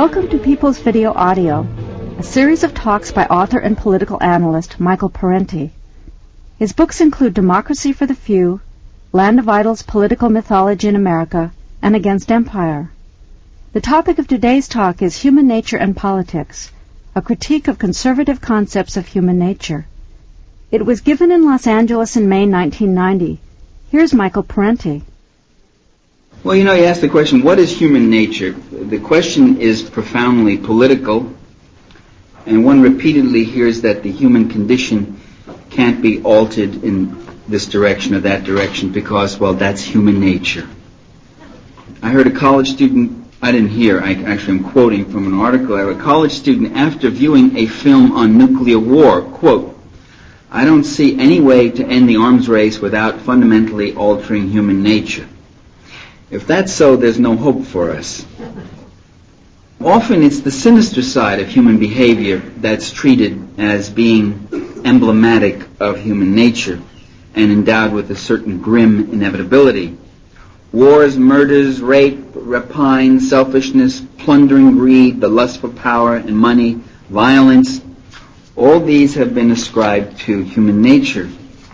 Welcome to People's Video Audio, a series of talks by author and political analyst Michael Parenti. His books include Democracy for the Few, Land of Idols, Political Mythology in America, and Against Empire. The topic of today's talk is Human Nature and Politics, a critique of conservative concepts of human nature. It was given in Los Angeles in May 1990. Here's Michael Parenti. Well, you asked the question, what is human nature? The question is profoundly political, and one repeatedly hears that the human condition can't be altered in this direction or that direction because, well, that's human nature. I heard a college student, I didn't hear, I'm quoting from an article, I heard a college student after viewing a film on nuclear war, quote, "I don't see any way to end the arms race without fundamentally altering human nature." If that's so, there's no hope for us. Often it's the sinister side of human behavior that's treated as being emblematic of human nature and endowed with a certain grim inevitability. Wars, murders, rape, rapine, selfishness, plundering, greed, the lust for power and money, violence, all these have been ascribed to human nature.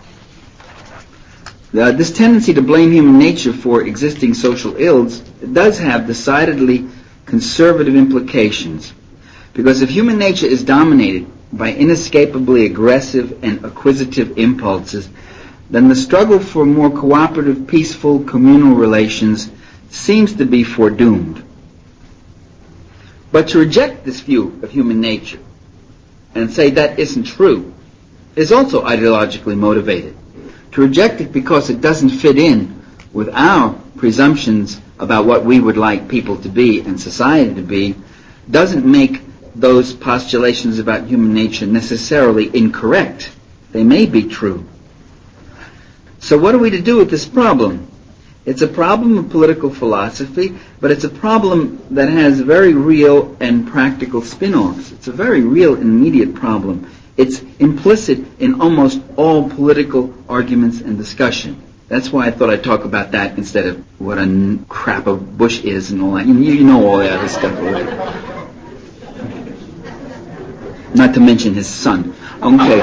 This tendency to blame human nature for existing social ills does have decidedly conservative implications, because if human nature is dominated by inescapably aggressive and acquisitive impulses, then the struggle for more cooperative, peaceful, communal relations seems to be foredoomed. But to reject this view of human nature and say that isn't true is also ideologically motivated. To reject it because it doesn't fit in with our presumptions about what we would like people to be and society to be doesn't make those postulations about human nature necessarily incorrect. They may be true. So what are we to do with this problem? It's a problem of political philosophy, but it's a problem that has very real and practical spin-offs. It's a very real and immediate problem. It's implicit in almost all political arguments and discussion. That's why I thought I'd talk about that instead of what a crap a Bush is and all that. You know all that other stuff already. Not to mention his son. Okay.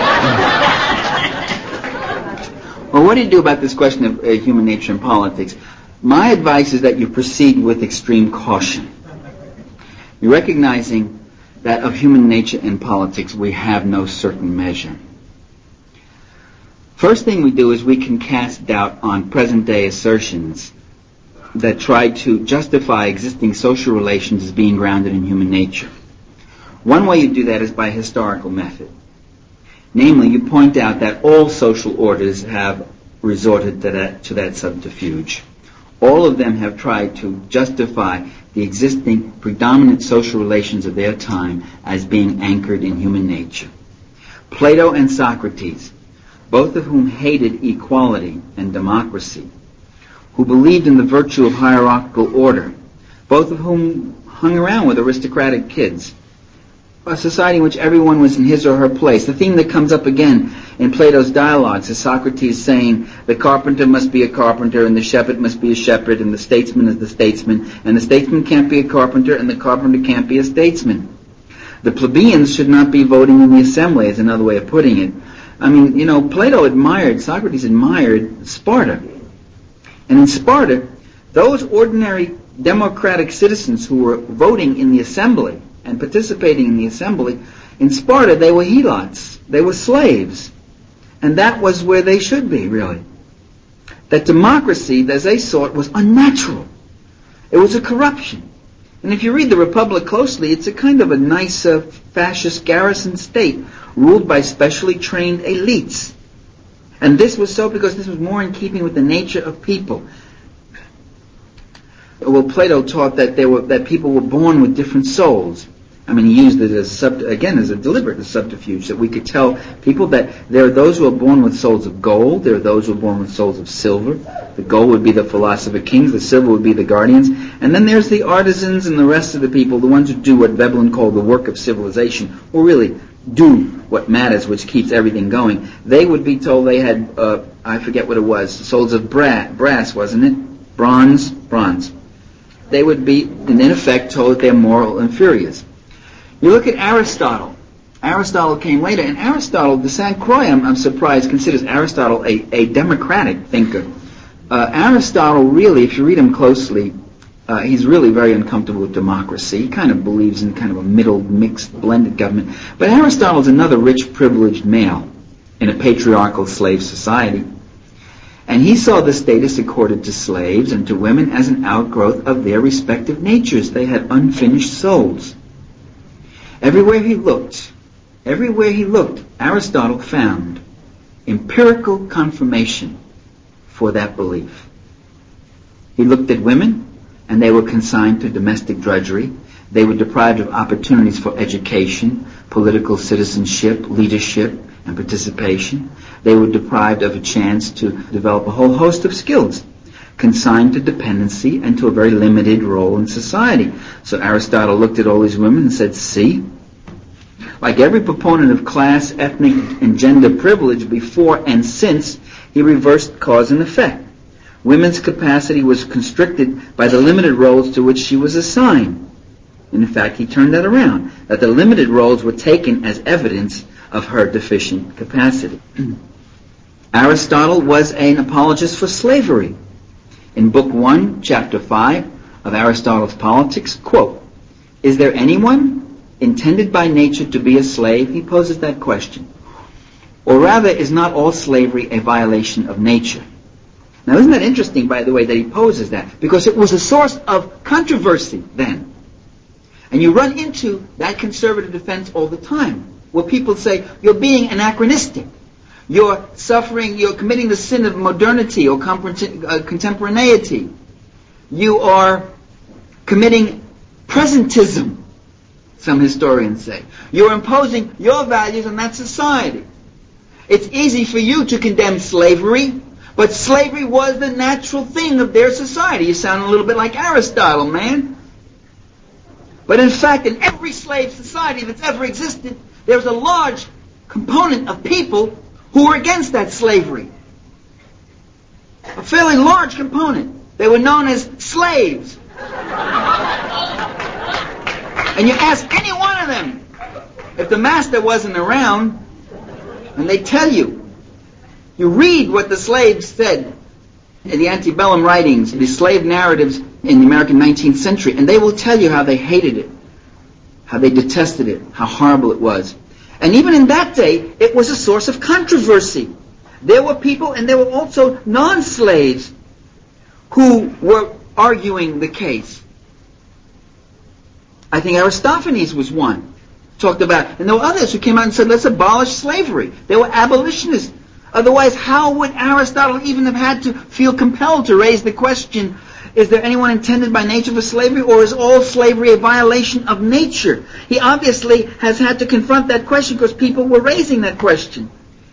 Well, what do you do about this question of human nature and politics? My advice is that you proceed with extreme caution. You're recognizing that of human nature and politics we have no certain measure. First thing we do is we can cast doubt on present-day assertions that try to justify existing social relations as being grounded in human nature. One way you do that is by historical method. Namely, you point out that all social orders have resorted to that subterfuge. All of them have tried to justify the existing predominant social relations of their time as being anchored in human nature. Plato and Socrates, both of whom hated equality and democracy, who believed in the virtue of hierarchical order, both of whom hung around with aristocratic kids, a society in which everyone was in his or her place. The theme that comes up again in Plato's dialogues is Socrates saying the carpenter must be a carpenter and the shepherd must be a shepherd and the statesman is the statesman and the statesman can't be a carpenter and the carpenter can't be a statesman. The plebeians should not be voting in the assembly is another way of putting it. I mean, Socrates admired Sparta. And in Sparta, those ordinary democratic citizens who were voting in the assembly and participating in the assembly, in Sparta they were helots, they were slaves. And that was where they should be, really. That democracy, as they saw it, was unnatural. It was a corruption. And if you read the Republic closely, it's a kind of a nice fascist garrison state ruled by specially trained elites. And this was so because this was more in keeping with the nature of people. Well, Plato taught that people were born with different souls. I mean, he used it as a deliberate subterfuge, that we could tell people that there are those who are born with souls of gold, there are those who are born with souls of silver. The gold would be the philosopher kings, the silver would be the guardians, and then there's the artisans and the rest of the people, the ones who do what Veblen called the work of civilization, or really do what matters, which keeps everything going. They would be told they had, I forget what it was, souls of brass, wasn't it? Bronze. they would be, in effect, told they're moral inferiors. You look at Aristotle. Aristotle came later, and Aristotle, de Saint Croix, I'm surprised, considers Aristotle a democratic thinker. Aristotle really, if you read him closely, he's really very uncomfortable with democracy. He kind of believes in kind of a middle, mixed, blended government. But Aristotle's another rich, privileged male in a patriarchal slave society. And he saw the status accorded to slaves and to women as an outgrowth of their respective natures. They had unfinished souls. Everywhere he looked, Aristotle found empirical confirmation for that belief. He looked at women, and they were consigned to domestic drudgery. They were deprived of opportunities for education, political citizenship, leadership, and participation. They were deprived of a chance to develop a whole host of skills, consigned to dependency and to a very limited role in society. So Aristotle looked at all these women and said, see, like every proponent of class, ethnic, and gender privilege before and since, he reversed cause and effect. Women's capacity was constricted by the limited roles to which she was assigned. And in fact, he turned that around, that the limited roles were taken as evidence of her deficient capacity. Aristotle was an apologist for slavery. In Book 1, Chapter 5 of Aristotle's Politics, quote, "Is there anyone intended by nature to be a slave?" He poses that question. Or rather, is not all slavery a violation of nature? Now, isn't that interesting, by the way, that he poses that? Because it was a source of controversy then. And you run into that conservative defense all the time, where people say, you're being anachronistic. You're suffering, you're committing the sin of modernity or contemporaneity. You are committing presentism, some historians say. You're imposing your values on that society. It's easy for you to condemn slavery, but slavery was the natural thing of their society. You sound a little bit like Aristotle, man. But in fact, in every slave society that's ever existed, there's a large component of people who were against that slavery. A fairly large component. They were known as slaves. And you ask any one of them if the master wasn't around, and they tell you. You read what the slaves said in the antebellum writings, the slave narratives in the American 19th century, and they will tell you how they hated it, how they detested it, how horrible it was. And even in that day, it was a source of controversy. There were people, and there were also non-slaves, who were arguing the case. I think Aristophanes was one. Talked about, and there were others who came out and said, let's abolish slavery. They were abolitionists. Otherwise, how would Aristotle even have had to feel compelled to raise the question, is there anyone intended by nature for slavery, or is all slavery a violation of nature? He obviously has had to confront that question because people were raising that question.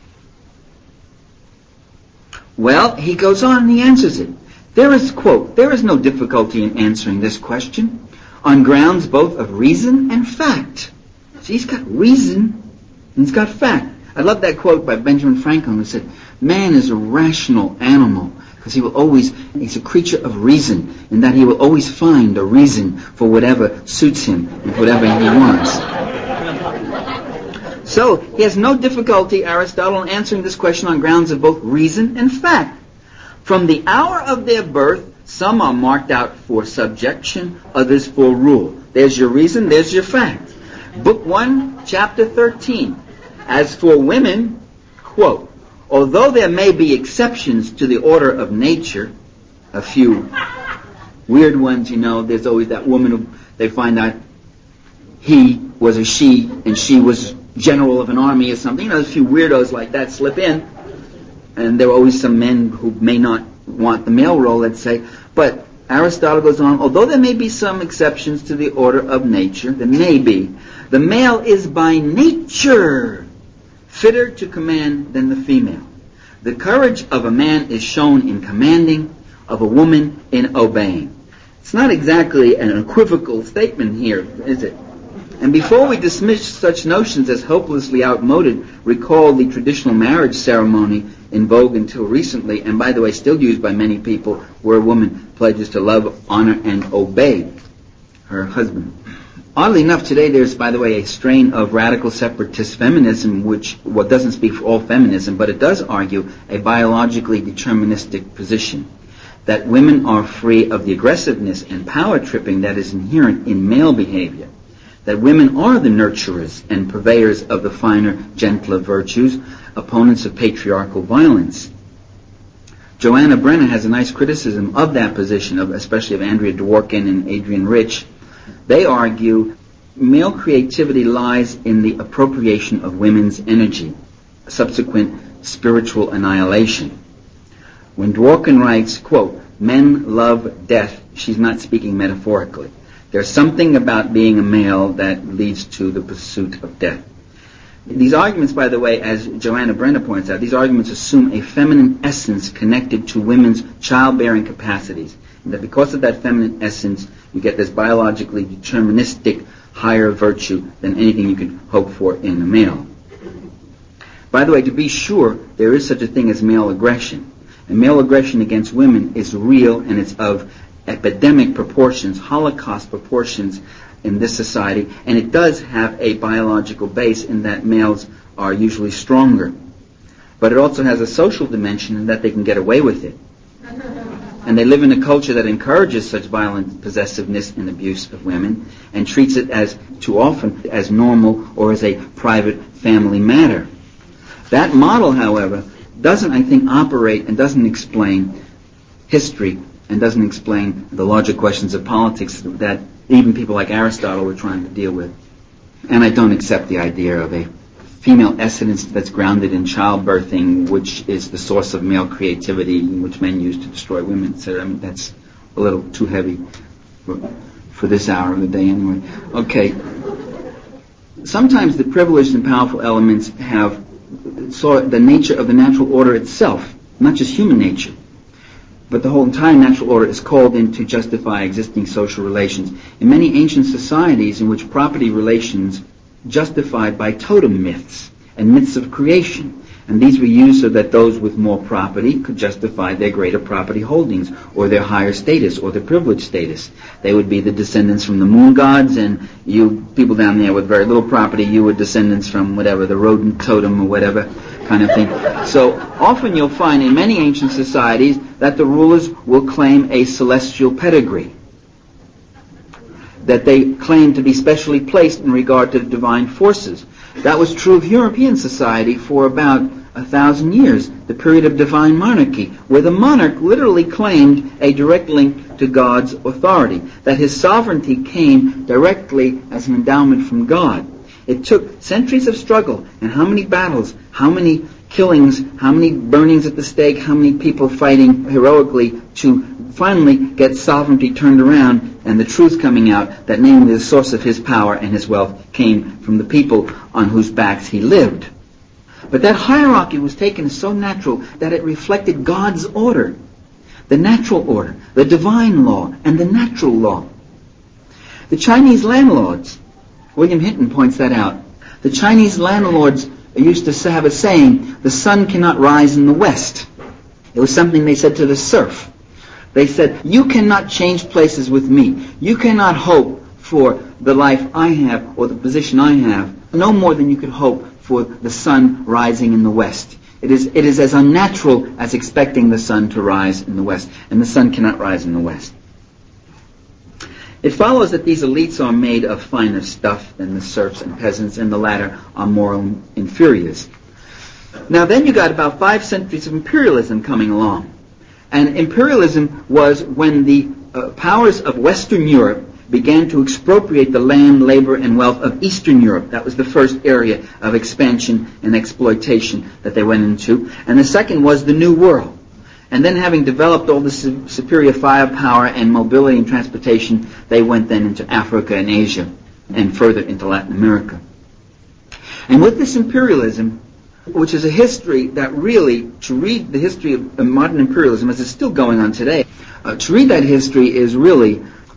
Well, he goes on and he answers it. There is, quote, "There is no difficulty in answering this question on grounds both of reason and fact." See, he's got reason and he's got fact. I love that quote by Benjamin Franklin who said, man is a rational animal because he's a creature of reason, in that he will always find a reason for whatever suits him and whatever he wants. So, he has no difficulty, Aristotle, in answering this question on grounds of both reason and fact. From the hour of their birth, some are marked out for subjection, others for rule. There's your reason, there's your fact. Book 1, Chapter 13. As for women, quote, "Although there may be exceptions to the order of nature," a few weird ones, there's always that woman who they find out he was a she and she was general of an army or something. There's a few weirdos like that slip in. And there are always some men who may not want the male role, let's say. But Aristotle goes on, although there may be some exceptions to the order of nature, there may be, the male is by nature fitter to command than the female. The courage of a man is shown in commanding, of a woman in obeying. It's not exactly an equivocal statement here, is it? And before we dismiss such notions as hopelessly outmoded, recall the traditional marriage ceremony in vogue until recently, and by the way still used by many people, where a woman pledges to love, honor, and obey her husband. Oddly enough, today there's, by the way, a strain of radical separatist feminism, which doesn't speak for all feminism, but it does argue a biologically deterministic position, that women are free of the aggressiveness and power tripping that is inherent in male behavior, that women are the nurturers and purveyors of the finer, gentler virtues, opponents of patriarchal violence. Joanna Brenner has a nice criticism of that position, especially of Andrea Dworkin and Adrienne Rich. They argue male creativity lies in the appropriation of women's energy, subsequent spiritual annihilation. When Dworkin writes, quote, "Men love death," she's not speaking metaphorically. There's something about being a male that leads to the pursuit of death. These arguments, by the way, as Joanna Brenner points out, these arguments assume a feminine essence connected to women's childbearing capacities. And that because of that feminine essence, you get this biologically deterministic higher virtue than anything you could hope for in a male. By the way, to be sure, there is such a thing as male aggression. And male aggression against women is real, and it's of epidemic proportions, Holocaust proportions in this society, and it does have a biological base in that males are usually stronger. But it also has a social dimension in that they can get away with it. And they live in a culture that encourages such violent possessiveness and abuse of women and treats it as too often as normal or as a private family matter. That model, however, doesn't, I think, operate and doesn't explain history and doesn't explain the larger questions of politics that even people like Aristotle were trying to deal with. And I don't accept the idea of a female essence that's grounded in childbirthing, which is the source of male creativity, which men use to destroy women. So, I mean, that's a little too heavy for this hour of the day anyway. Okay. Sometimes the privileged and powerful elements saw the nature of the natural order itself, not just human nature, but the whole entire natural order is called in to justify existing social relations. In many ancient societies in which property relations justified by totem myths and myths of creation, and these were used so that those with more property could justify their greater property holdings or their higher status or their privileged status. They would be the descendants from the moon gods, and you people down there with very little property, you were descendants from whatever, the rodent totem or whatever kind of thing. So often you'll find in many ancient societies that the rulers will claim a celestial pedigree, that they claim to be specially placed in regard to divine forces. That was true of European society for about 1,000 years, the period of divine monarchy, where the monarch literally claimed a direct link to God's authority, that his sovereignty came directly as an endowment from God. It took centuries of struggle and how many battles, how many killings, how many burnings at the stake, how many people fighting heroically to finally get sovereignty turned around and the truth coming out that namely the source of his power and his wealth came from the people on whose backs he lived. But that hierarchy was taken as so natural that it reflected God's order, the natural order, the divine law, and the natural law. The Chinese landlords, William Hinton points that out, the Chinese landlords used to have a saying, the sun cannot rise in the west. It was something they said to the serf. They said, you cannot change places with me. You cannot hope for the life I have or the position I have, no more than you could hope for the sun rising in the west. It is as unnatural as expecting the sun to rise in the west, and the sun cannot rise in the west. It follows that these elites are made of finer stuff than the serfs and peasants, and the latter are moral inferiors. Now then you got about 5 centuries of imperialism coming along. And imperialism was when the powers of Western Europe began to expropriate the land, labor, and wealth of Eastern Europe. That was the first area of expansion and exploitation that they went into. And the second was the New World. And then having developed all the superior firepower and mobility and transportation, they went then into Africa and Asia and further into Latin America. And with this imperialism, which is a history that really, to read the history of modern imperialism as it's still going on today, to read that history is really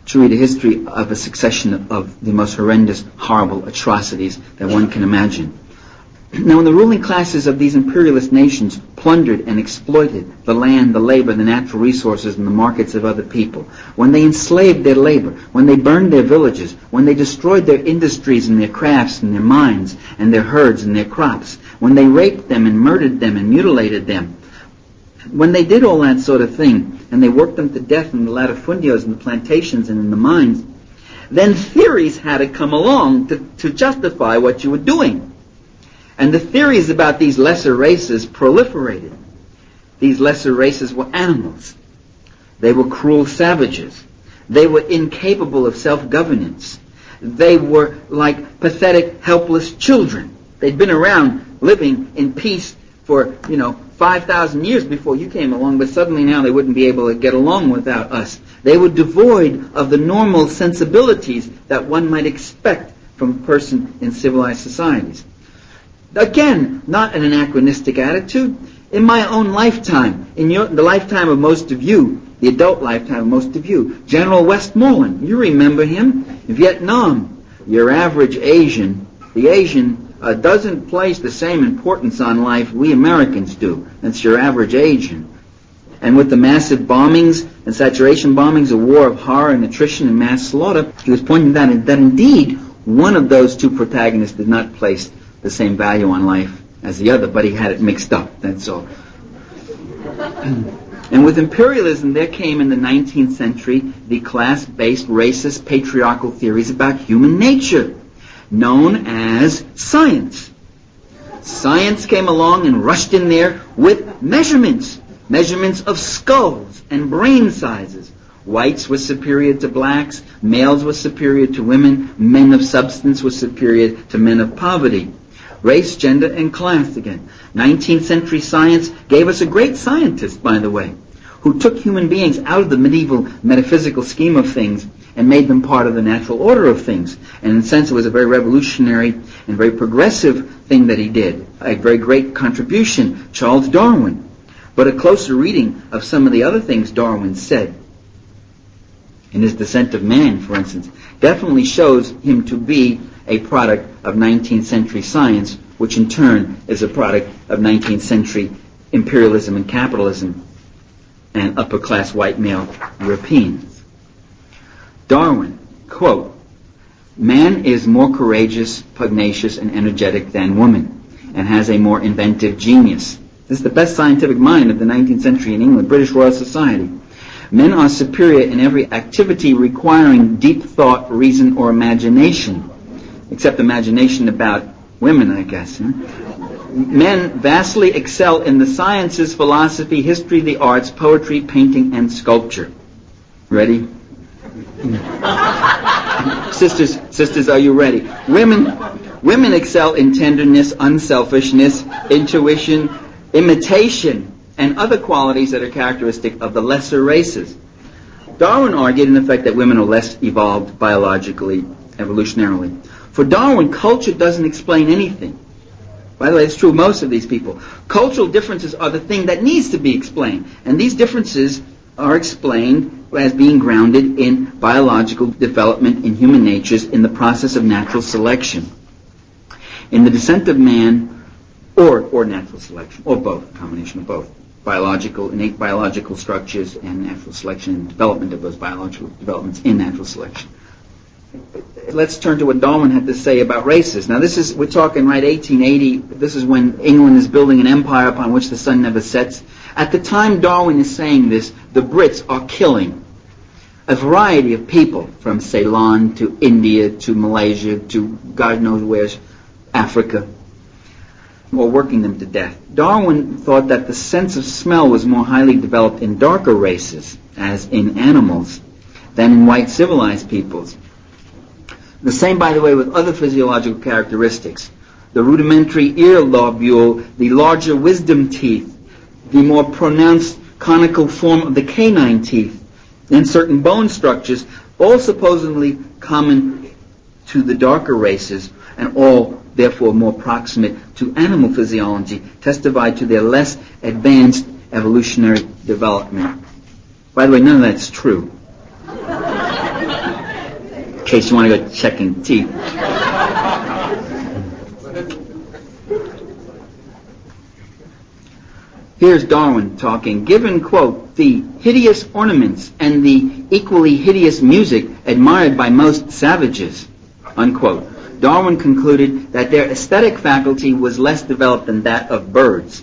to read a history of a succession of the most horrendous, horrible atrocities that one can imagine. Now, when the ruling classes of these imperialist nations plundered and exploited the land, the labor, the natural resources, and the markets of other people, when they enslaved their labor, when they burned their villages, when they destroyed their industries and their crafts and their mines and their herds and their crops, when they raped them and murdered them and mutilated them, when they did all that sort of thing, and they worked them to death in the latifundios and the plantations and in the mines, then theories had to come along to justify what you were doing. And the theories about these lesser races proliferated. These lesser races were animals. They were cruel savages. They were incapable of self-governance. They were like pathetic, helpless children. They'd been around living in peace for, 5,000 years before you came along, but suddenly now they wouldn't be able to get along without us. They were devoid of the normal sensibilities that one might expect from a person in civilized societies. Again, not an anachronistic attitude. In my own lifetime, in the lifetime of most of you, the adult lifetime of most of you, General Westmoreland, you remember him? Vietnam, your average Asian, the Asian doesn't place the same importance on life we Americans do. That's your average Asian. And with the massive bombings and saturation bombings, a war of horror and attrition and mass slaughter, he was pointing out that indeed one of those two protagonists did not place the same value on life as the other, but he had it mixed up, that's all. And with imperialism, there came in the 19th century the class-based, racist, patriarchal theories about human nature, known as science. Science came along and rushed in there with measurements of skulls and brain sizes. Whites were superior to blacks, males were superior to women, men of substance were superior to men of poverty. Race, gender, and class again. 19th century science gave us a great scientist, by the way, who took human beings out of the medieval metaphysical scheme of things and made them part of the natural order of things. And in a sense, it was a very revolutionary and very progressive thing that he did, a very great contribution, Charles Darwin. But a closer reading of some of the other things Darwin said, in his Descent of Man, for instance, definitely shows him to be a product of 19th century science, which in turn is a product of 19th century imperialism and capitalism and upper-class white male Europeans. Darwin, quote, "Man is more courageous, pugnacious, and energetic than woman, and has a more inventive genius." This is the best scientific mind of the 19th century in England, British Royal Society. "Men are superior in every activity requiring deep thought, reason, or imagination." Except imagination about women, I guess. "Men vastly excel in the sciences, philosophy, history, the arts, poetry, painting, and sculpture." Ready? Sisters, are you ready? Women excel in tenderness, unselfishness, intuition, imitation, and other qualities that are characteristic of the lesser races. Darwin argued, in effect, that women are less evolved biologically, evolutionarily. For Darwin, culture doesn't explain anything. By the way, it's true of most of these people. Cultural differences are the thing that needs to be explained. And these differences are explained as being grounded in biological development in human natures in the process of natural selection. In the Descent of Man, or natural selection, or both, a combination of both. Innate biological structures and natural selection and development of those biological developments in natural selection. Let's turn to what Darwin had to say about races. Now we're talking right 1880, this is when England is building an empire upon which the sun never sets. At the time Darwin is saying this, the Brits are killing a variety of people from Ceylon to India to Malaysia to God knows where's Africa, or working them to death. Darwin thought that the sense of smell was more highly developed in darker races, as in animals, than in white civilized peoples. The same, by the way, with other physiological characteristics. The rudimentary ear lobule, the larger wisdom teeth, the more pronounced conical form of the canine teeth, and certain bone structures, all supposedly common to the darker races, and all therefore more proximate to animal physiology, testify to their less advanced evolutionary development. By the way, none of that's true. in case you want to go checking teeth. Here's Darwin talking. Given, quote, the hideous ornaments and the equally hideous music admired by most savages, unquote, Darwin concluded that their aesthetic faculty was less developed than that of birds.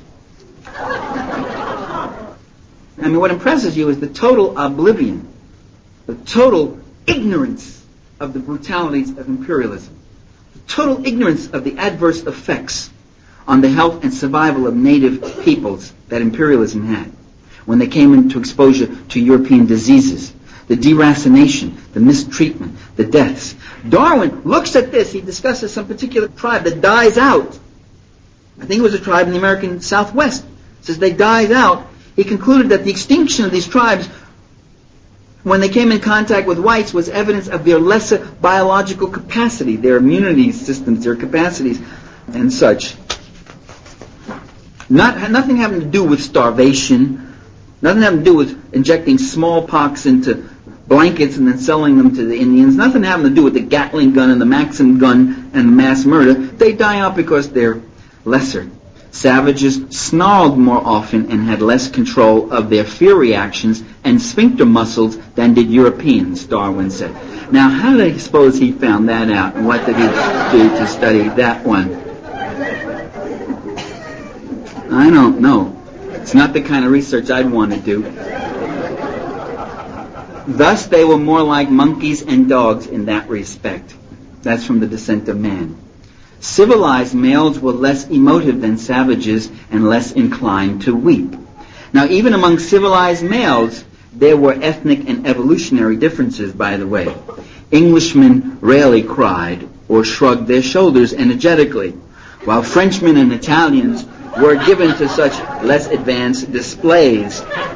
I mean, what impresses you is the total oblivion, the total ignorance of the brutalities of imperialism, the total ignorance of the adverse effects on the health and survival of native peoples that imperialism had when they came into exposure to European diseases, the deracination, the mistreatment, the deaths. Darwin looks at this. He discusses some particular tribe that dies out. I think it was a tribe in the American Southwest. Says they died out. He concluded that the extinction of these tribes when they came in contact with whites was evidence of their lesser biological capacity, their immunity systems, their capacities, and such. Nothing having to do with starvation, nothing having to do with injecting smallpox into blankets and then selling them to the Indians, nothing having to do with the Gatling gun and the Maxim gun and the mass murder. They die out because they're lesser. Savages snarled more often and had less control of their fear reactions and sphincter muscles than did Europeans, Darwin said. Now, how do you suppose he found that out, and what did he do to study that one? I don't know. It's not the kind of research I'd want to do. Thus, they were more like monkeys and dogs in that respect. That's from The Descent of Man. Civilized males were less emotive than savages and less inclined to weep. Now, even among civilized males, there were ethnic and evolutionary differences, by the way. Englishmen rarely cried or shrugged their shoulders energetically, while Frenchmen and Italians were given to such less advanced displays.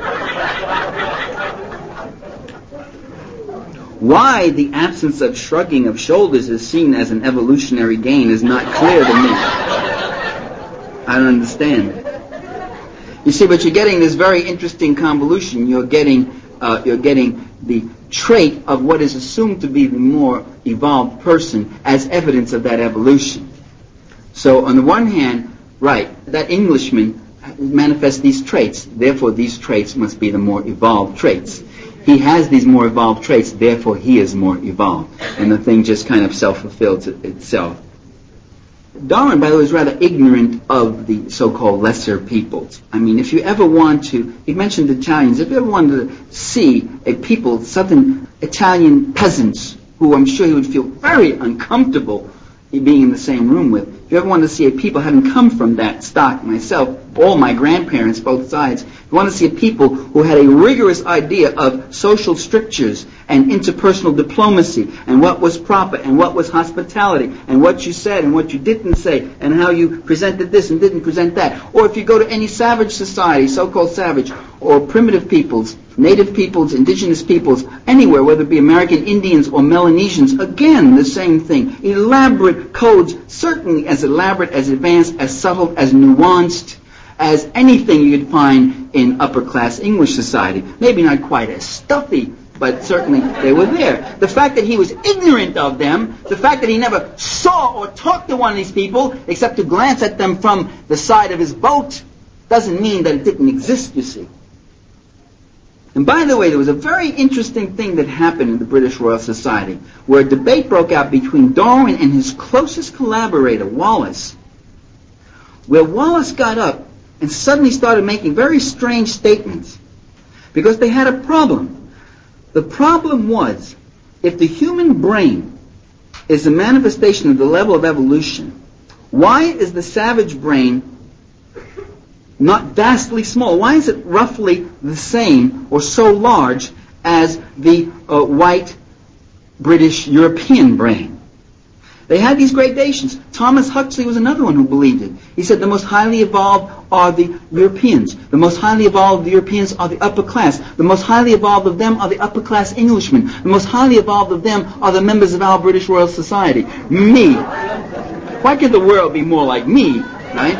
Why the absence of shrugging of shoulders is seen as an evolutionary gain is not clear to me. I don't understand. You see, but you're getting this very interesting convolution. You're getting the trait of what is assumed to be the more evolved person as evidence of that evolution. So on the one hand, right, that Englishman manifests these traits. Therefore, these traits must be the more evolved traits. He has these more evolved traits, therefore he is more evolved. And the thing just kind of self-fulfills itself. Darwin, by the way, is rather ignorant of the so-called lesser peoples. I mean, if you ever want to, he mentioned Italians, if you ever wanted to see a people, southern Italian peasants, who I'm sure he would feel very uncomfortable being in the same room with, if you ever want to see a people, having come from that stock myself, all my grandparents, both sides, if you want to see a people who had a rigorous idea of social strictures and interpersonal diplomacy and what was proper and what was hospitality and what you said and what you didn't say and how you presented this and didn't present that. Or if you go to any savage society, so-called savage, or primitive peoples, native peoples, indigenous peoples, anywhere, whether it be American Indians or Melanesians, again, the same thing. Elaborate codes, certainly as elaborate, as advanced, as subtle, as nuanced as anything you could find in upper-class English society. Maybe not quite as stuffy, but certainly they were there. The fact that he was ignorant of them, the fact that he never saw or talked to one of these people except to glance at them from the side of his boat, doesn't mean that it didn't exist, you see. And by the way, there was a very interesting thing that happened in the British Royal Society, where a debate broke out between Darwin and his closest collaborator, Wallace, where Wallace got up and suddenly started making very strange statements because they had a problem. The problem was, if the human brain is a manifestation of the level of evolution, why is the savage brain not vastly small? Why is it roughly the same or so large as the white British European brain? They had these gradations. Thomas Huxley was another one who believed it. He said the most highly evolved are the Europeans. The most highly evolved of the Europeans are the upper class. The most highly evolved of them are the upper class Englishmen. The most highly evolved of them are the members of our British Royal Society. Me. Why can't the world be more like me, right?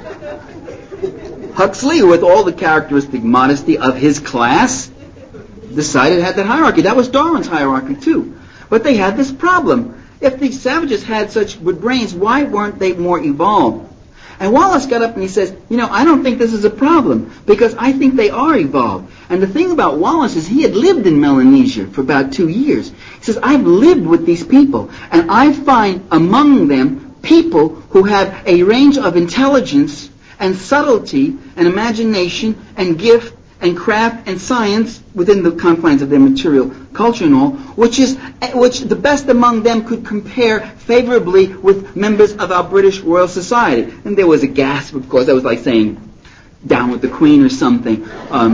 Huxley, with all the characteristic modesty of his class, decided had that hierarchy. That was Darwin's hierarchy too. But they had this problem. If the savages had such good brains, why weren't they more evolved? And Wallace got up and he says, I don't think this is a problem because I think they are evolved. And the thing about Wallace is he had lived in Melanesia for about 2 years. He says, I've lived with these people and I find among them people who have a range of intelligence and subtlety and imagination and gift and craft and science within the confines of their material culture and all, which the best among them could compare favorably with members of our British Royal Society. And there was a gasp, of course. That was like saying, down with the Queen or something.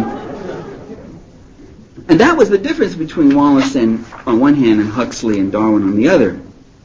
And that was the difference between Wallace on one hand and Huxley and Darwin on the other.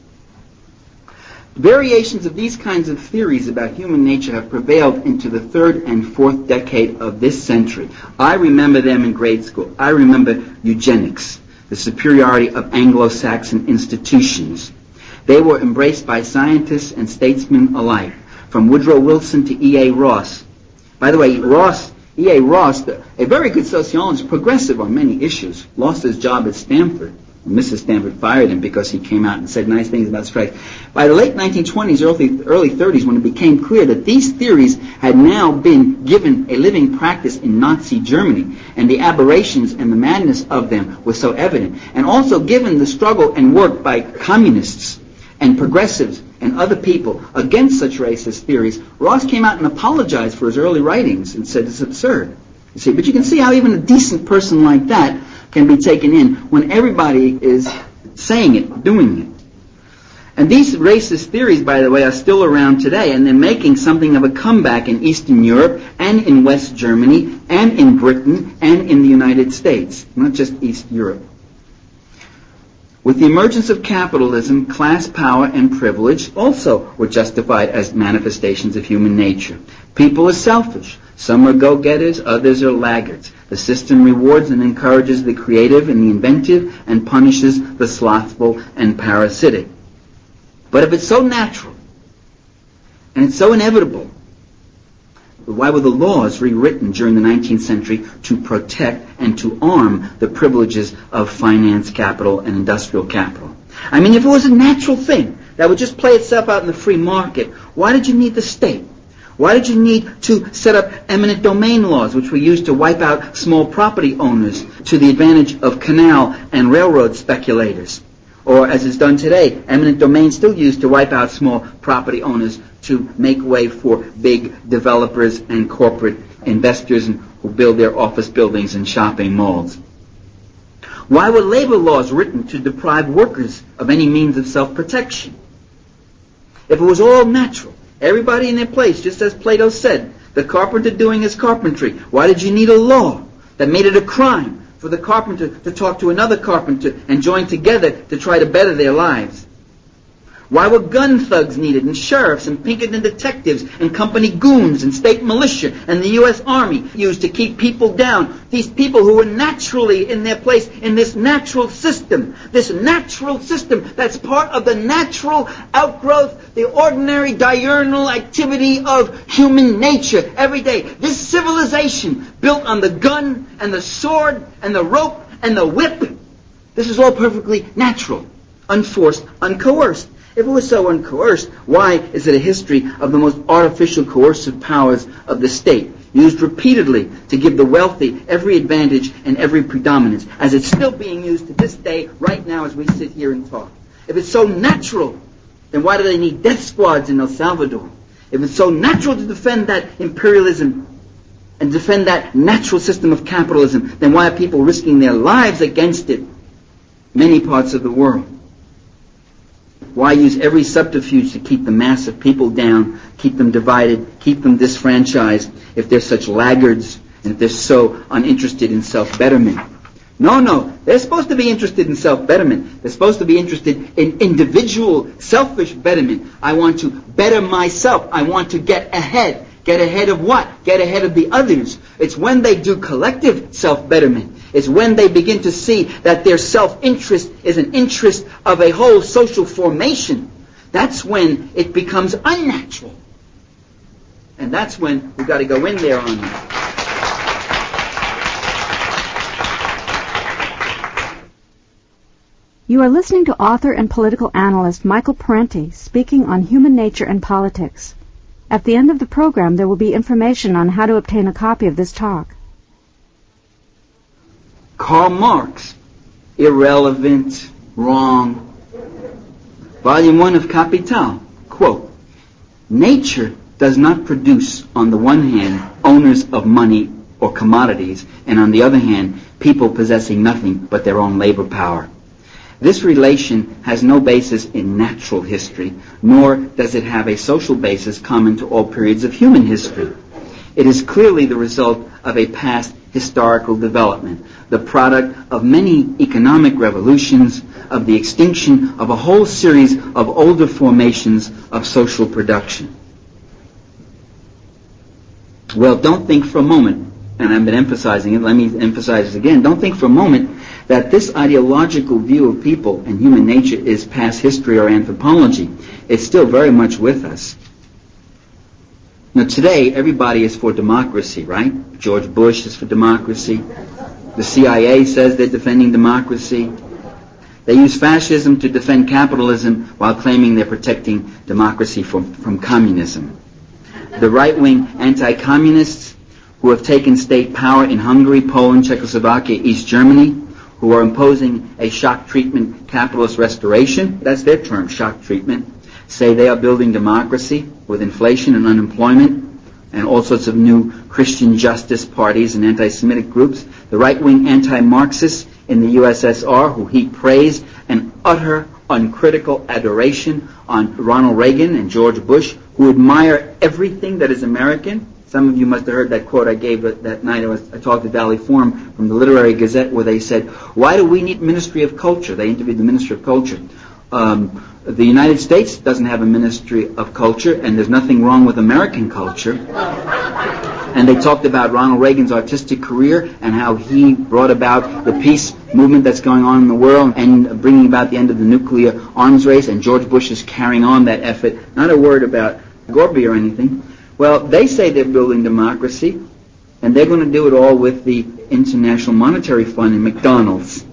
Variations of these kinds of theories about human nature have prevailed into the third and fourth decade of this century. I remember them in grade school. I remember eugenics, the superiority of Anglo-Saxon institutions. They were embraced by scientists and statesmen alike, from Woodrow Wilson to E.A. Ross. By the way, E.A. Ross, a very good sociologist, progressive on many issues, lost his job at Stanford. Mrs. Stanford fired him because he came out and said nice things about strikes. By the late 1920s, early 30s, when it became clear that these theories had now been given a living practice in Nazi Germany, and the aberrations and the madness of them was so evident, and also given the struggle and work by communists and progressives and other people against such racist theories, Ross came out and apologized for his early writings and said it's absurd. You see, but you can see how even a decent person like that can be taken in when everybody is saying it, doing it. And these racist theories, by the way, are still around today, and they're making something of a comeback in Eastern Europe and in West Germany and in Britain and in the United States, not just East Europe. With the emergence of capitalism, class power and privilege also were justified as manifestations of human nature. People are selfish. Some are go-getters, others are laggards. The system rewards and encourages the creative and the inventive and punishes the slothful and parasitic. But if it's so natural and it's so inevitable, why were the laws rewritten during the 19th century to protect and to arm the privileges of finance capital and industrial capital? I mean, if it was a natural thing that would just play itself out in the free market, why did you need the state? Why did you need to set up eminent domain laws, which were used to wipe out small property owners to the advantage of canal and railroad speculators? Or, as is done today, eminent domain still used to wipe out small property owners to make way for big developers and corporate investors who build their office buildings and shopping malls. Why were labor laws written to deprive workers of any means of self-protection? If it was all natural, everybody in their place, just as Plato said, the carpenter doing his carpentry, why did you need a law that made it a crime for the carpenter to talk to another carpenter and join together to try to better their lives? Why were gun thugs needed, and sheriffs, and Pinkerton detectives, and company goons, and state militia, and the U.S. Army used to keep people down? These people who were naturally in their place in this natural system that's part of the natural outgrowth, the ordinary diurnal activity of human nature every day. This civilization built on the gun, and the sword, and the rope, and the whip, this is all perfectly natural, unforced, uncoerced. If it was so uncoerced, why is it a history of the most artificial coercive powers of the state, used repeatedly to give the wealthy every advantage and every predominance, as it's still being used to this day, right now, as we sit here and talk? If it's so natural, then why do they need death squads in El Salvador? If it's so natural to defend that imperialism and defend that natural system of capitalism, then why are people risking their lives against it in many parts of the world? Why use every subterfuge to keep the mass of people down, keep them divided, keep them disfranchised, if they're such laggards and if they're so uninterested in self-betterment? No, they're supposed to be interested in self-betterment. They're supposed to be interested in individual, selfish betterment. I want to better myself. I want to get ahead. Get ahead of what? Get ahead of the others. It's when they do collective self-betterment. It's when they begin to see that their self-interest is an interest of a whole social formation. That's when it becomes unnatural. And that's when we've got to go in there on that. You are listening to author and political analyst Michael Parenti speaking on human nature and politics. At the end of the program, there will be information on how to obtain a copy of this talk. Karl Marx, irrelevant, wrong. Volume 1 of Capital, quote, "Nature does not produce, on the one hand, owners of money or commodities, and on the other hand, people possessing nothing but their own labor power. This relation has no basis in natural history, nor does it have a social basis common to all periods of human history. It is clearly the result of a past historical development, the product of many economic revolutions, of the extinction of a whole series of older formations of social production." Well, don't think for a moment, and I've been emphasizing it, let me emphasize it again, don't think for a moment that this ideological view of people and human nature is past history or anthropology. It's still very much with us. Now today, everybody is for democracy, right? George Bush is for democracy. The CIA says they're defending democracy. They use fascism to defend capitalism while claiming they're protecting democracy from communism. The right-wing anti-communists who have taken state power in Hungary, Poland, Czechoslovakia, East Germany, who are imposing a shock treatment capitalist restoration, that's their term, shock treatment, say they are building democracy with inflation and unemployment and all sorts of new Christian justice parties and anti-Semitic groups. The right-wing anti-Marxists in the USSR who heap praise and utter uncritical adoration on Ronald Reagan and George Bush, who admire everything that is American. Some of you must have heard that quote I gave that night I talked at Valley Forum from the Literary Gazette, where they said, "Why do we need Ministry of Culture?" They interviewed the Minister of Culture. The United States doesn't have a Ministry of Culture, and there's nothing wrong with American culture. And they talked about Ronald Reagan's artistic career and how he brought about the peace movement that's going on in the world and bringing about the end of the nuclear arms race, and George Bush is carrying on that effort. Not a word about Gorby or anything. Well, they say they're building democracy, and they're going to do it all with the International Monetary Fund and McDonald's.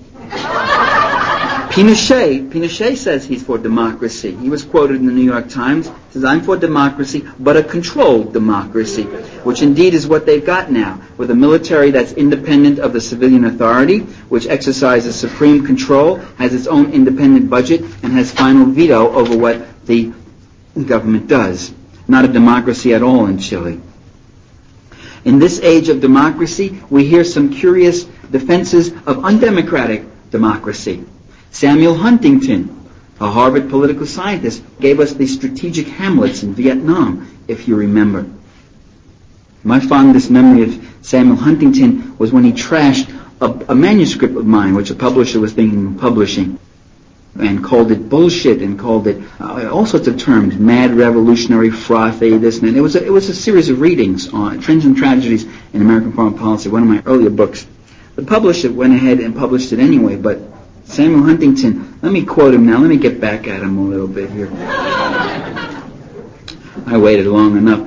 Pinochet says he's for democracy. He was quoted in the New York Times. He says, "I'm for democracy, but a controlled democracy," which indeed is what they've got now, with a military that's independent of the civilian authority, which exercises supreme control, has its own independent budget, and has final veto over what the government does. Not a democracy at all in Chile. In this age of democracy, we hear some curious defenses of undemocratic democracy. Samuel Huntington, a Harvard political scientist, gave us the strategic Hamlets in Vietnam, if you remember. My fondest memory of Samuel Huntington was when he trashed a manuscript of mine, which a publisher was thinking of publishing, and called it bullshit and called it all sorts of terms, mad revolutionary, frothy, this and that. It was a series of readings on Trends and Tragedies in American Foreign Policy, one of my earlier books. The publisher went ahead and published it anyway, but Samuel Huntington, let me quote him now. Let me get back at him a little bit here. I waited long enough.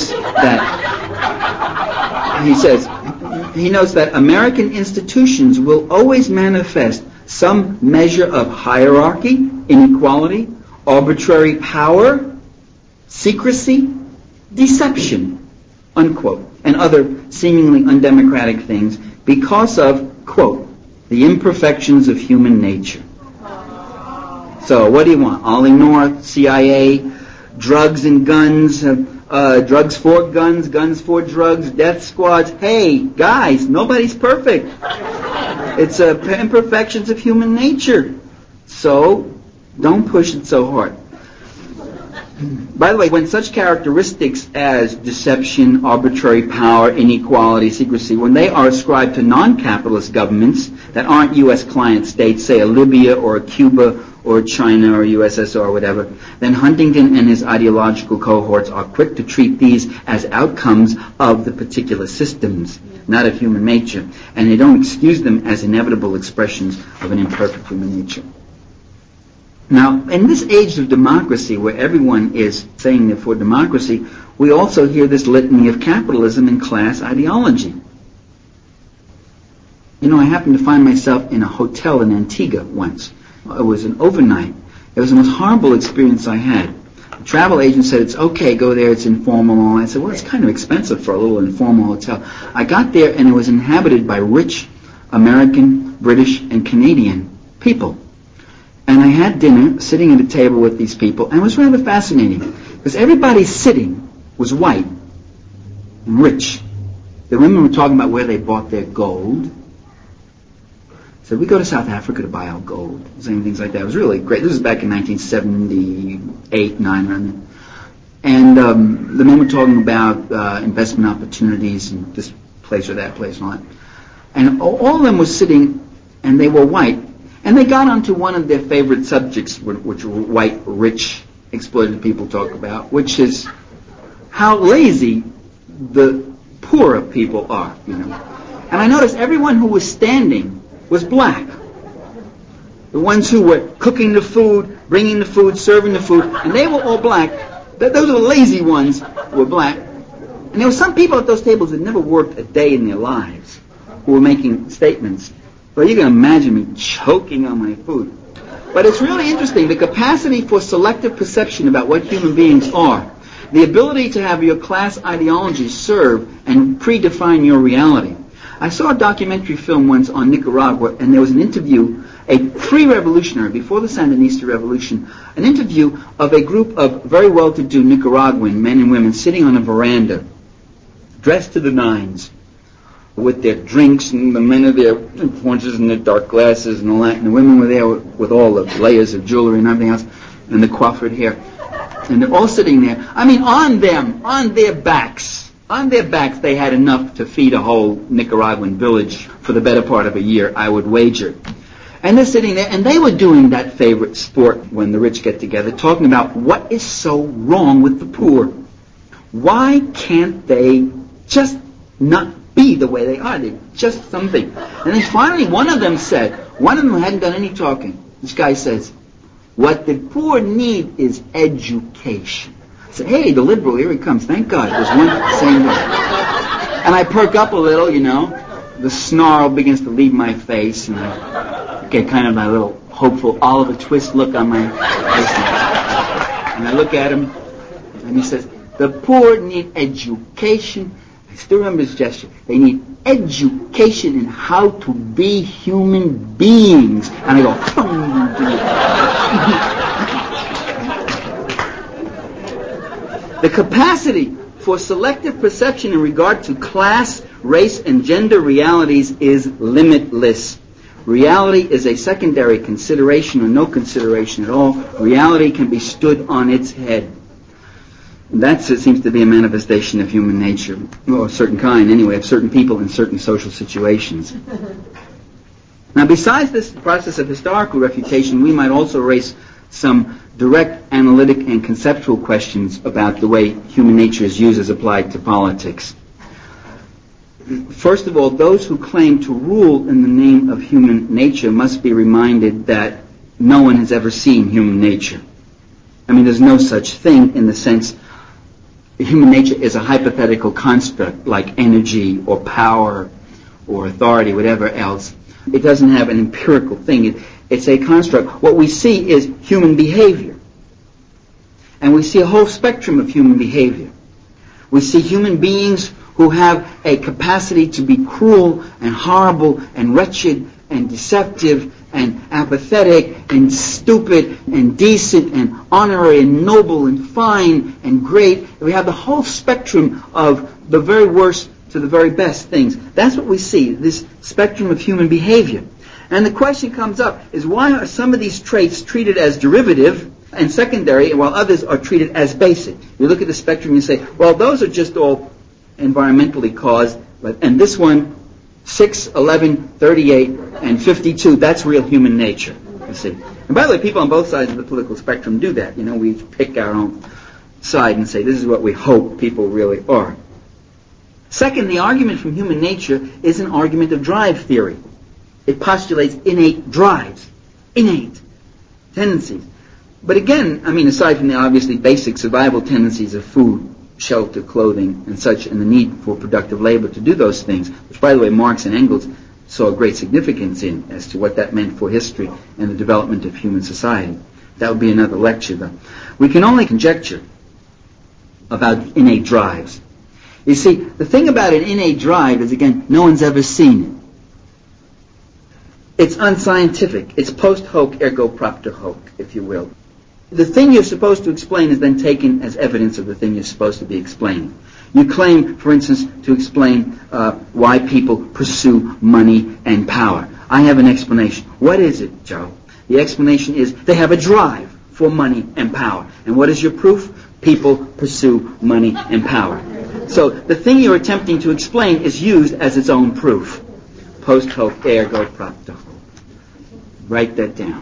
He notes that American institutions will always manifest some measure of hierarchy, inequality, arbitrary power, secrecy, deception, unquote, and other seemingly undemocratic things because of, quote, the imperfections of human nature. So what do you want? Ollie North, CIA, drugs and guns, drugs for guns, guns for drugs, death squads. Hey, guys, nobody's perfect. It's imperfections of human nature. So don't push it so hard. By the way, when such characteristics as deception, arbitrary power, inequality, secrecy, when they are ascribed to non-capitalist governments that aren't U.S. client states, say a Libya or a Cuba or China or USSR or whatever, then Huntington and his ideological cohorts are quick to treat these as outcomes of the particular systems, not of human nature, and they don't excuse them as inevitable expressions of an imperfect human nature. Now, in this age of democracy, where everyone is saying they're for democracy, we also hear this litany of capitalism and class ideology. You know, I happened to find myself in a hotel in Antigua once. It was an overnight. It was the most horrible experience I had. The travel agent said, it's okay, go there, it's informal. I said, well, it's kind of expensive for a little informal hotel. I got there and it was inhabited by rich American, British, and Canadian people. And I had dinner sitting at a table with these people, and it was rather fascinating because everybody sitting was white and rich. The women were talking about where they bought their gold. So we go to South Africa to buy our gold, saying things like that. It was really great. This was back in 1978, 9, around then. And the men were talking about investment opportunities in this place or that place and all that. And all of them were sitting, and they were white. And they got onto one of their favorite subjects, which white, rich, exploited people talk about, which is how lazy the poorer people are, you know. And I noticed everyone who was standing was black. The ones who were cooking the food, bringing the food, serving the food, and they were all black. Those are the lazy ones who were black. And there were some people at those tables that never worked a day in their lives who were making statements. Well, you can imagine me choking on my food. But it's really interesting, the capacity for selective perception about what human beings are, the ability to have your class ideology serve and predefine your reality. I saw a documentary film once on Nicaragua, and there was an interview, a pre-revolutionary, before the Sandinista revolution, an interview of a group of very well-to-do Nicaraguan men and women sitting on a veranda, dressed to the nines, with their drinks, and the men of their ponchos and their dark glasses and all that, and the women were there with all the layers of jewelry and everything else, and the coiffured hair. And they're all sitting there. I mean, on their backs, they had enough to feed a whole Nicaraguan village for the better part of a year, I would wager. And they're sitting there, and they were doing that favorite sport when the rich get together, talking about what is so wrong with the poor. Why can't they just not be the way they are? They're just something. And then finally one of them hadn't done any talking. This guy says, what the poor need is education. I said, hey, the liberal, here he comes. Thank God. There's one saying that. And I perk up a little, you know. The snarl begins to leave my face, and I get kind of my little hopeful Oliver Twist look on my face. And I look at him, and he says, the poor need education. I still remember his gesture. They need education in how to be human beings. And I go, the capacity for selective perception in regard to class, race, and gender realities is limitless. Reality is a secondary consideration or no consideration at all. Reality can be stood on its head. It seems to be a manifestation of human nature, or a certain kind anyway, of certain people in certain social situations. Now, besides this process of historical refutation, we might also raise some direct analytic and conceptual questions about the way human nature is used as applied to politics. First of all, those who claim to rule in the name of human nature must be reminded that no one has ever seen human nature. I mean, there's no such thing in the sense human nature is a hypothetical construct like energy or power or authority, whatever else. It doesn't have an empirical thing. It's a construct. What we see is human behavior. And we see a whole spectrum of human behavior. We see human beings who have a capacity to be cruel and horrible and wretched and deceptive and apathetic and stupid and decent and honorary and noble and fine and great. We have the whole spectrum of the very worst to the very best things. That's what we see, this spectrum of human behavior. And the question comes up is, why are some of these traits treated as derivative and secondary, while others are treated as basic? You look at the spectrum and you say, well, those are just all environmentally caused, and this one, 6, 11, 38, and 52, that's real human nature, you see. And by the way, people on both sides of the political spectrum do that. You know, we pick our own side and say, this is what we hope people really are. Second, the argument from human nature is an argument of drive theory. It postulates innate drives, innate tendencies. But again, I mean, aside from the obviously basic survival tendencies of food, shelter, clothing, and such, and the need for productive labor to do those things, which, by the way, Marx and Engels saw great significance in as to what that meant for history and the development of human society. That would be another lecture, though. We can only conjecture about innate drives. You see, the thing about an innate drive is, again, no one's ever seen it. It's unscientific. It's post hoc ergo propter hoc, if you will. The thing you're supposed to explain is then taken as evidence of the thing you're supposed to be explaining. You claim, for instance, to explain why people pursue money and power. I have an explanation. What is it, Joe? The explanation is they have a drive for money and power. And what is your proof? People pursue money and power. So the thing you're attempting to explain is used as its own proof. Post hoc ergo propter hoc. Write that down.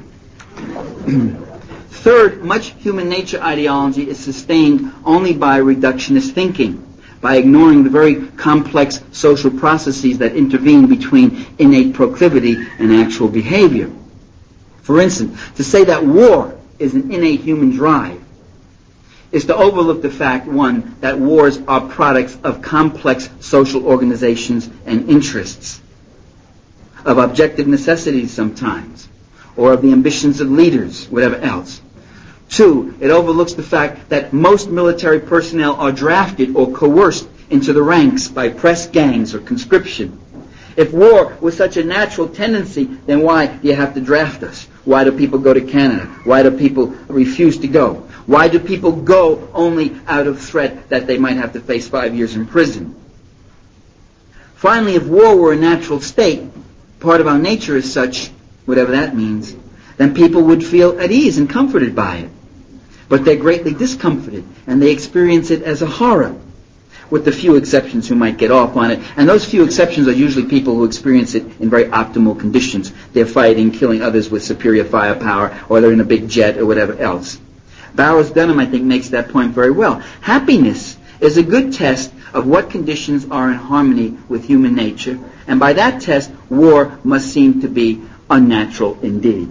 Third, much human nature ideology is sustained only by reductionist thinking, by ignoring the very complex social processes that intervene between innate proclivity and actual behavior. For instance, to say that war is an innate human drive is to overlook the fact, one, that wars are products of complex social organizations and interests, of objective necessities sometimes, or of the ambitions of leaders, whatever else. Two, it overlooks the fact that most military personnel are drafted or coerced into the ranks by press gangs or conscription. If war was such a natural tendency, then why do you have to draft us? Why do people go to Canada? Why do people refuse to go? Why do people go only out of threat that they might have to face 5 years in prison? Finally, if war were a natural state, part of our nature is such, whatever that means, then people would feel at ease and comforted by it. But they're greatly discomforted, and they experience it as a horror, with the few exceptions who might get off on it. And those few exceptions are usually people who experience it in very optimal conditions. They're fighting, killing others with superior firepower, or they're in a big jet, or whatever else. Bowers Dunham, I think, makes that point very well. Happiness is a good test of what conditions are in harmony with human nature, and by that test, war must seem to be unnatural indeed.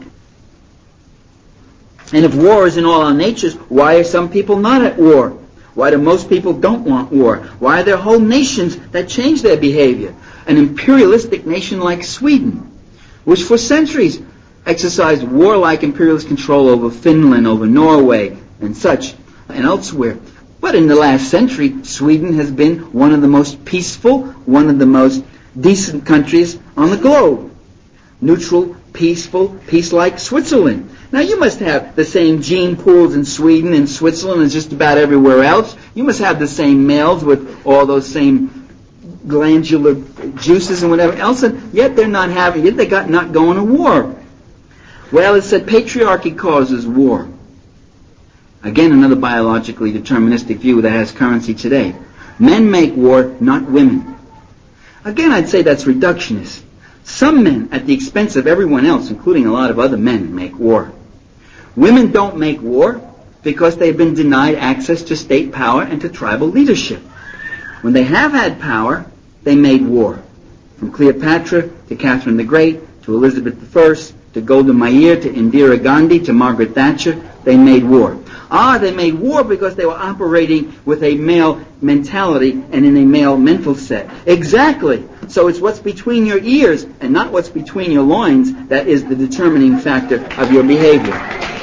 And if war is in all our natures, why are some people not at war? Why do most people don't want war? Why are there whole nations that change their behavior? An imperialistic nation like Sweden, which for centuries exercised warlike imperialist control over Finland, over Norway, and such, and elsewhere. But in the last century, Sweden has been one of the most peaceful, one of the most decent countries on the globe. Neutral, peaceful, peace-like Switzerland. Now, you must have the same gene pools in Sweden and Switzerland as just about everywhere else. You must have the same males with all those same glandular juices and whatever else, and yet they're not having it. They got not going to war. Well, it's said patriarchy causes war. Again, another biologically deterministic view that has currency today. Men make war, not women. Again, I'd say that's reductionist. Some men, at the expense of everyone else, including a lot of other men, make war. Women don't make war because they've been denied access to state power and to tribal leadership. When they have had power, they made war. From Cleopatra to Catherine the Great to Elizabeth I to Golda Meir to Indira Gandhi to Margaret Thatcher, they made war. They made war because they were operating with a male mentality and in a male mental set. Exactly. So it's what's between your ears and not what's between your loins that is the determining factor of your behavior.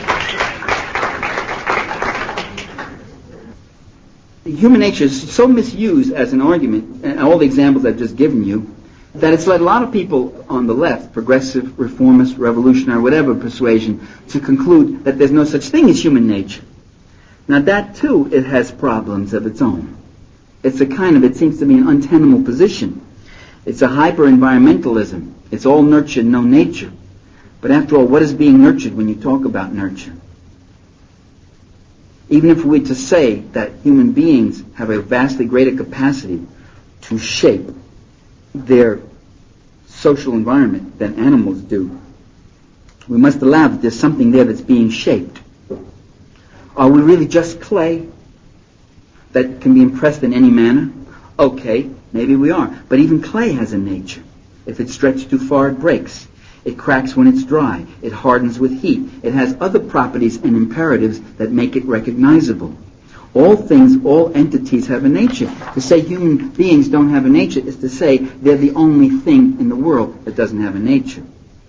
Human nature is so misused as an argument, and all the examples I've just given you, that it's led a lot of people on the left, progressive, reformist, revolutionary, whatever persuasion, to conclude that there's no such thing as human nature. Now that too, it has problems of its own. It's a kind of, it seems to be an untenable position. It's a hyper-environmentalism. It's all nurture, no nature. But after all, what is being nurtured when you talk about nurture? Even if we were to say that human beings have a vastly greater capacity to shape their social environment than animals do, we must allow that there's something there that's being shaped. Are we really just clay that can be impressed in any manner? Okay, maybe we are. But even clay has a nature. If it's stretched too far, it breaks. It cracks when it's dry. It hardens with heat. It has other properties and imperatives that make it recognizable. All things, all entities have a nature. To say human beings don't have a nature is to say they're the only thing in the world that doesn't have a nature.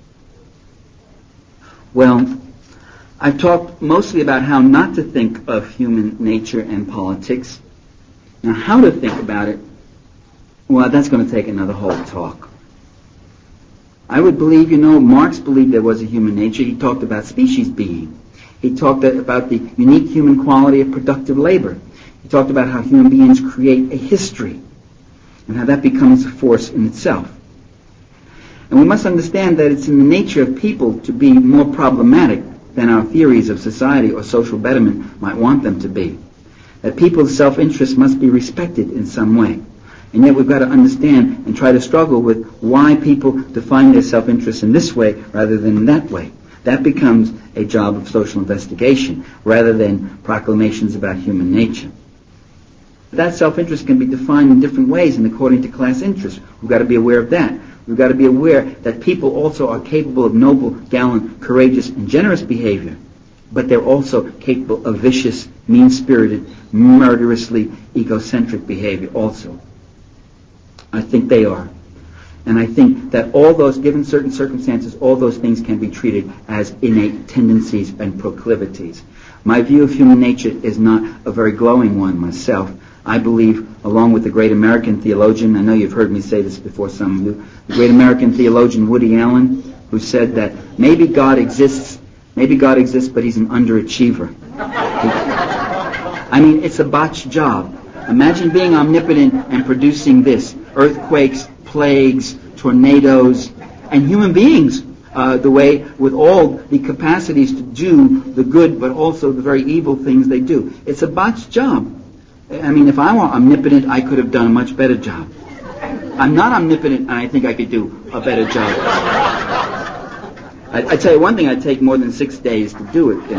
Well, I've talked mostly about how not to think of human nature and politics. Now, how to think about it, well, that's going to take another whole talk. I would believe, Marx believed there was a human nature. He talked about species being. He talked about the unique human quality of productive labor. He talked about how human beings create a history and how that becomes a force in itself. And we must understand that it's in the nature of people to be more problematic than our theories of society or social betterment might want them to be. That people's self-interest must be respected in some way. And yet we've got to understand and try to struggle with why people define their self-interest in this way rather than in that way. That becomes a job of social investigation rather than proclamations about human nature. That self-interest can be defined in different ways and according to class interests. We've got to be aware of that. We've got to be aware that people also are capable of noble, gallant, courageous, and generous behavior, but they're also capable of vicious, mean-spirited, murderously egocentric behavior also. I think they are. And I think that all those, given certain circumstances, all those things can be treated as innate tendencies and proclivities. My view of human nature is not a very glowing one myself. I believe, along with the great American theologian, I know you've heard me say this before, some of you, the great American theologian Woody Allen, who said that maybe God exists, but he's an underachiever. I mean, it's a botched job. Imagine being omnipotent and producing this: earthquakes, plagues, tornadoes, and human beings, the way with all the capacities to do the good but also the very evil things they do. It's a botched job. I mean, if I were omnipotent, I could have done a much better job. I'm not omnipotent, and I think I could do a better job. I tell you one thing, I'd take more than 6 days to do it.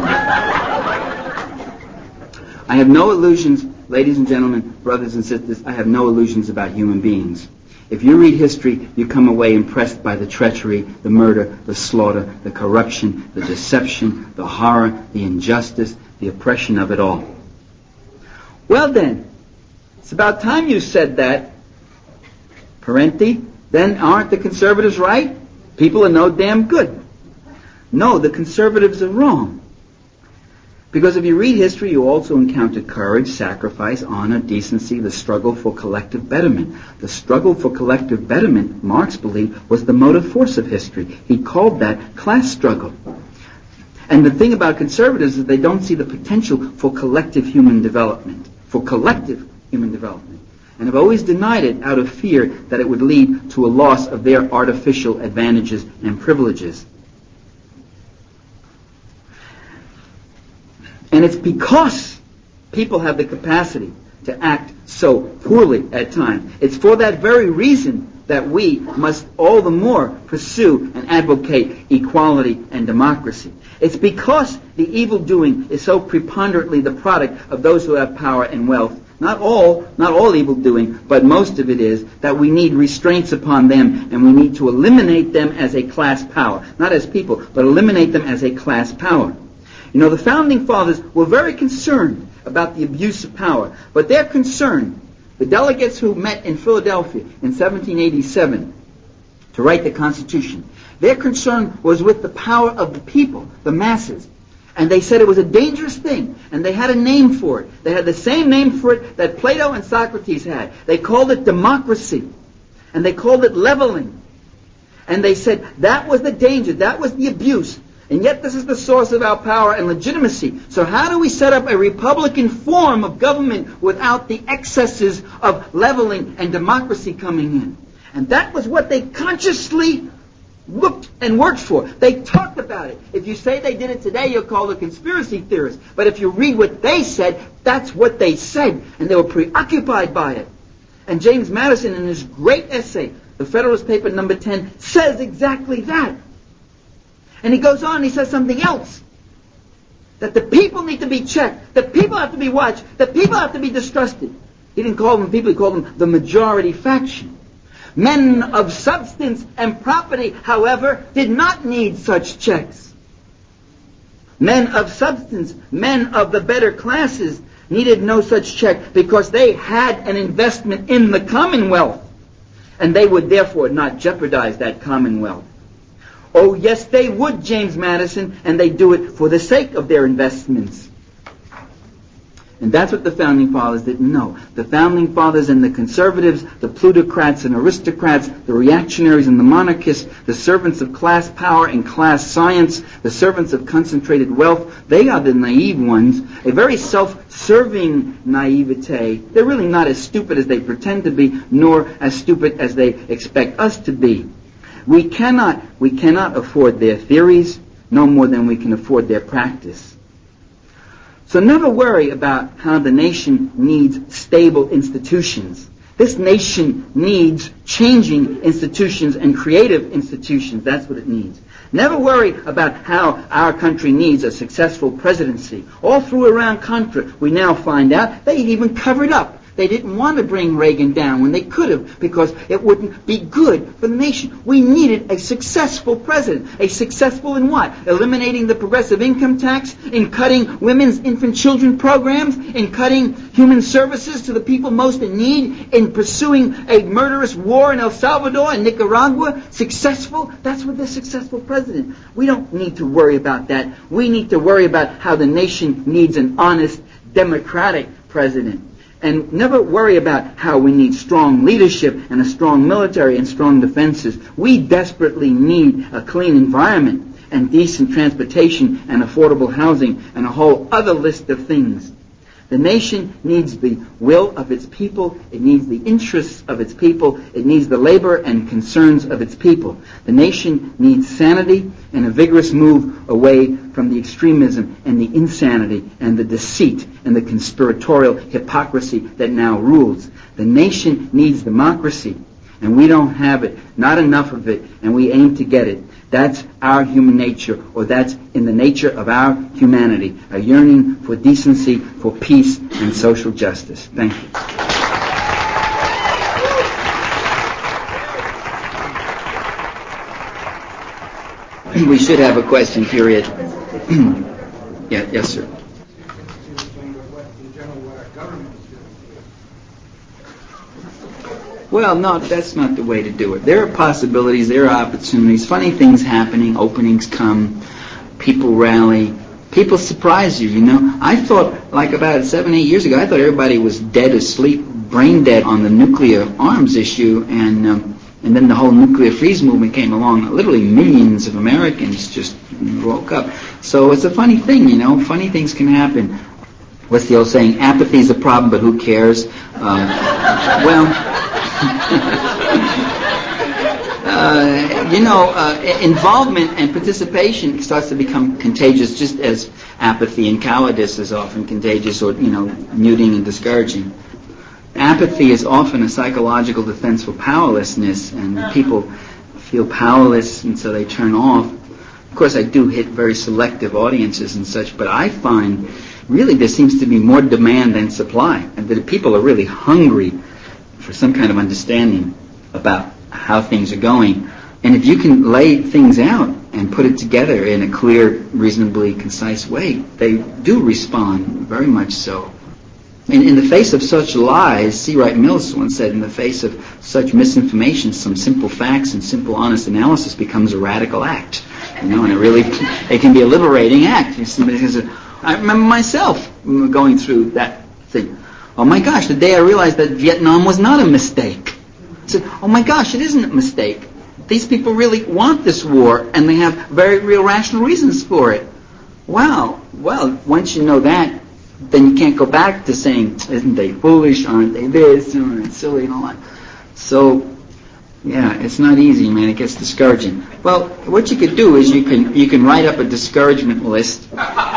I have no illusions, ladies and gentlemen, brothers and sisters, I have no illusions about human beings. If you read history, you come away impressed by the treachery, the murder, the slaughter, the corruption, the deception, the horror, the injustice, the oppression of it all. Well then, it's about time you said that, Parenti. Then aren't the conservatives right? People are no damn good. No, the conservatives are wrong. Because if you read history, you also encounter courage, sacrifice, honor, decency, the struggle for collective betterment. The struggle for collective betterment, Marx believed, was the motive force of history. He called that class struggle. And the thing about conservatives is they don't see the potential for collective human development. And have always denied it out of fear that it would lead to a loss of their artificial advantages and privileges. And it's because people have the capacity to act so poorly at times. It's for that very reason that we must all the more pursue and advocate equality and democracy. It's because the evil doing is so preponderantly the product of those who have power and wealth. Not all evil doing, but most of it is that we need restraints upon them, and we need to eliminate them as a class power. Not as people, but eliminate them as a class power. You know, the Founding Fathers were very concerned about the abuse of power, but their concern, the delegates who met in Philadelphia in 1787 to write the Constitution, their concern was with the power of the people, the masses. And they said it was a dangerous thing, and they had a name for it. They had the same name for it that Plato and Socrates had. They called it democracy, and they called it leveling. And they said that was the danger, that was the abuse. And yet this is the source of our power and legitimacy. So how do we set up a republican form of government without the excesses of leveling and democracy coming in? And that was what they consciously looked and worked for. They talked about it. If you say they did it today, you'll call it conspiracy theorists. But if you read what they said, that's what they said. And they were preoccupied by it. And James Madison, in his great essay, The Federalist Paper number 10, says exactly that. And he goes on, he says something else. That the people need to be checked. The people have to be watched. The people have to be distrusted. He didn't call them people, he called them the majority faction. Men of substance and property, however, did not need such checks. Men of substance, men of the better classes, needed no such check because they had an investment in the Commonwealth, and they would therefore not jeopardize that Commonwealth. Oh, yes, they would, James Madison, and they do it for the sake of their investments. And that's what the Founding Fathers didn't know. The Founding Fathers and the conservatives, the plutocrats and aristocrats, the reactionaries and the monarchists, the servants of class power and class science, the servants of concentrated wealth, they are the naive ones, a very self-serving naivete. They're really not as stupid as they pretend to be, nor as stupid as they expect us to be. We cannot afford their theories, no more than we can afford their practice. So never worry about how the nation needs stable institutions. This nation needs changing institutions and creative institutions. That's what it needs. Never worry about how our country needs a successful presidency. All through Iran-Contra, we now find out they even covered up. They didn't want to bring Reagan down when they could have, because it wouldn't be good for the nation. We needed a successful president. A successful in what? Eliminating the progressive income tax, in cutting women's infant children programs, in cutting human services to the people most in need, in pursuing a murderous war in El Salvador and Nicaragua. Successful? That's what the successful president. We don't need to worry about that. We need to worry about how the nation needs an honest, democratic president. And never worry about how we need strong leadership and a strong military and strong defenses. We desperately need a clean environment and decent transportation and affordable housing and a whole other list of things. The nation needs the will of its people. It needs the interests of its people. It needs the labor and concerns of its people. The nation needs sanity and a vigorous move away from the extremism and the insanity and the deceit and the conspiratorial hypocrisy that now rules. The nation needs democracy, and we don't have it, not enough of it, and we aim to get it. That's our human nature, or that's in the nature of our humanity, a yearning for decency, for peace, and social justice. Thank you. We should have a question period. Yes, sir. Well, no, that's not the way to do it. There are possibilities, there are opportunities, funny things happening, openings come, people rally, people surprise you, you know. I thought, like about 7-8 years ago, I thought everybody was dead asleep, brain dead on the nuclear arms issue, and then the whole nuclear freeze movement came along. Literally millions of Americans just woke up. So it's a funny thing, you know. Funny things can happen. What's the old saying? Apathy is a problem, but who cares? Involvement and participation starts to become contagious, just as apathy and cowardice is often contagious, or, muting and discouraging. Apathy is often a psychological defense for powerlessness, and people feel powerless, and so they turn off. Of course, I do hit very selective audiences and such, but I find really there seems to be more demand than supply, and that people are really hungry for some kind of understanding about how things are going. And if you can lay things out and put it together in a clear, reasonably concise way, they do respond, very much so. In the face of such lies, C. Wright Mills once said, in the face of such misinformation, some simple facts and simple honest analysis becomes a radical act. And it can be a liberating act. Because I remember myself going through that thing. Oh my gosh, the day I realized that Vietnam was not a mistake. I said, oh my gosh, it isn't a mistake. These people really want this war, and they have very real rational reasons for it. Wow. Well, once you know that, then you can't go back to saying, isn't they foolish, aren't they this, aren't they silly, and all that. So, yeah, it's not easy, man. It gets discouraging. Well, what you could do is you can write up a discouragement list,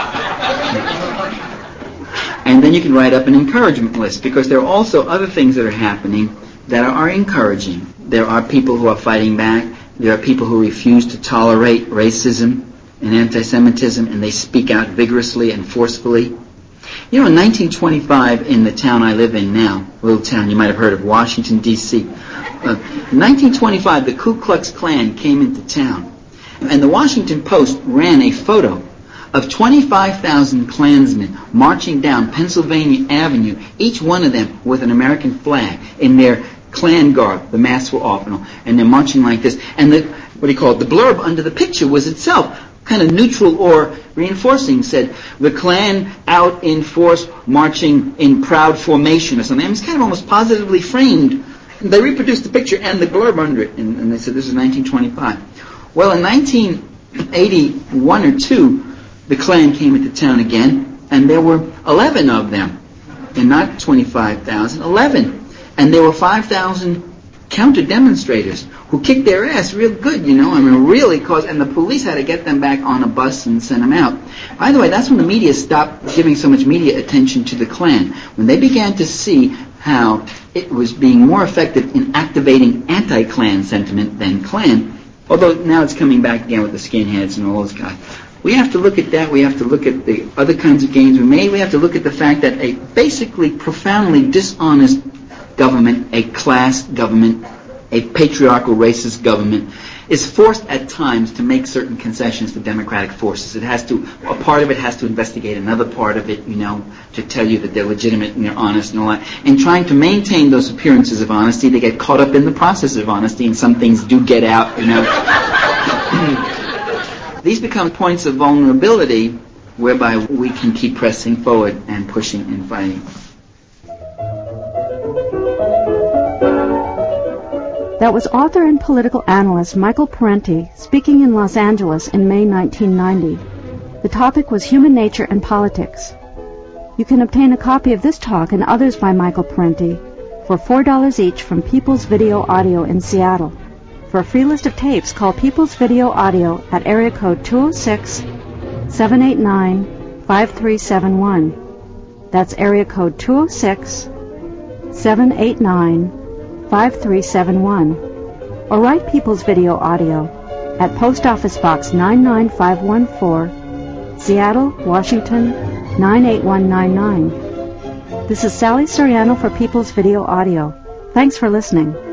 and then you can write up an encouragement list, because there are also other things that are happening that are encouraging. There are people who are fighting back. There are people who refuse to tolerate racism and anti-Semitism, and they speak out vigorously and forcefully. In 1925, in the town I live in now, a little town you might have heard of, Washington, D.C., in 1925, the Ku Klux Klan came into town, and the Washington Post ran a photo of 25,000 Klansmen marching down Pennsylvania Avenue, each one of them with an American flag in their Klan garb. The masks were off, and they're marching like this. And the blurb under the picture was itself kind of neutral or reinforcing. Said, the Klan out in force, marching in proud formation or something. It was kind of almost positively framed. They reproduced the picture and the blurb under it, and they said this is 1925. Well, in 1981 or 2, the Klan came into town again, and there were 11 of them, and not 25,000, 11. And there were 5,000 counter-demonstrators who kicked their ass real good, really and the police had to get them back on a bus and send them out. By the way, that's when the media stopped giving so much media attention to the Klan. When they began to see how it was being more effective in activating anti-Klan sentiment than Klan, although now it's coming back again with the skinheads and all those guys. We have to look at that. We have to look at the other kinds of gains we made. We have to look at the fact that a basically profoundly dishonest government, a class government, a patriarchal racist government, is forced at times to make certain concessions to democratic forces. A part of it has to investigate another part of it, to tell you that they're legitimate and they're honest and all that. And trying to maintain those appearances of honesty, they get caught up in the process of honesty, and some things do get out, These become points of vulnerability whereby we can keep pressing forward and pushing and fighting. That was author and political analyst Michael Parenti speaking in Los Angeles in May 1990. The topic was human nature and politics. You can obtain a copy of this talk and others by Michael Parenti for $4 each from People's Video Audio in Seattle. For a free list of tapes, call People's Video Audio at area code 206-789-5371. That's area code 206-789-5371. Or write People's Video Audio at Post Office Box 99514, Seattle, Washington 98199. This is Sally Soriano for People's Video Audio. Thanks for listening.